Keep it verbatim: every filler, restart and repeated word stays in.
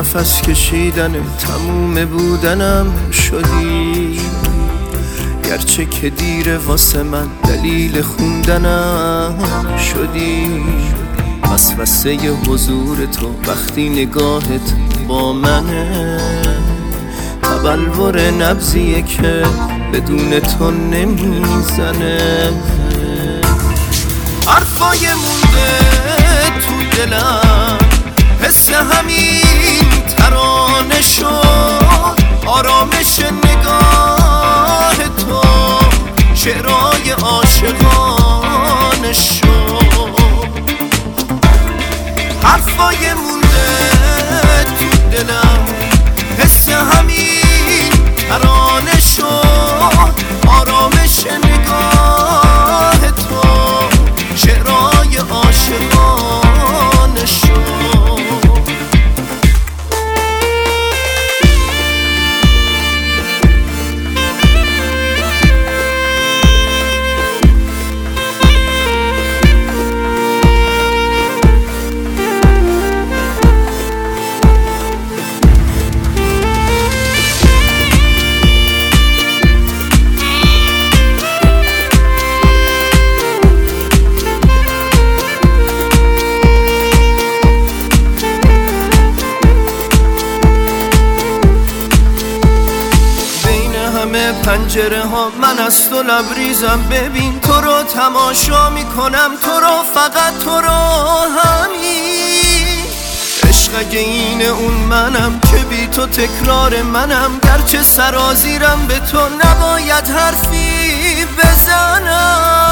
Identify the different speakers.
Speaker 1: نفس کشیدن تموم بودنم شدی، گرچه که دیر واسه من دلیل خوندنم شدی. وسوسه حضور تو وقتی نگاهت با منه، تبلور نبضیه که بدون تو نمیزنه. حرفای مونده تو دلم، حس همین ترانه شد، آرامش نگاه تو شعرهای عاشقانه شد. حرفای مونده تو دلم، حس همین ترانه شد، آرامش نگاه تو شعرهای عاشقانه شد. پنجره ها من از تو لبریزم، ببین تو رو تماشا میکنم، تو رو فقط تو رو همین. عشق اگه اینه اون منم که بی تو تکرار منم، گرچه سرازیرم به تو نباید حرفی بزنم.